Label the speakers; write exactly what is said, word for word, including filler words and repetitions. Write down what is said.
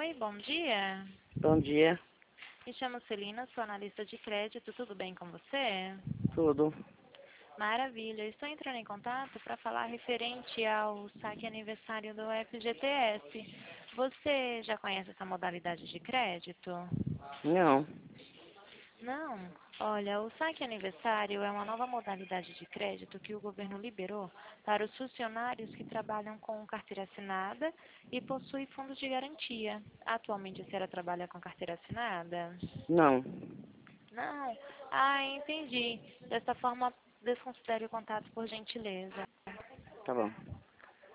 Speaker 1: Oi, bom dia.
Speaker 2: Bom dia,
Speaker 1: Me chamo Celina, sou analista de crédito. Tudo bem com você?
Speaker 2: tudo.
Speaker 1: Maravilha. Estou entrando em contato para falar referente ao saque aniversário do F G T S. Você já conhece essa modalidade de crédito?
Speaker 2: Não,
Speaker 1: Não. Olha, o saque aniversário é uma nova modalidade de crédito que o governo liberou para os funcionários que trabalham com carteira assinada e possuem fundos de garantia. Atualmente a senhora trabalha com carteira assinada?
Speaker 2: não.
Speaker 1: Não. Ah, entendi. Dessa forma, desconsidere o contato por gentileza.
Speaker 2: Tá bom.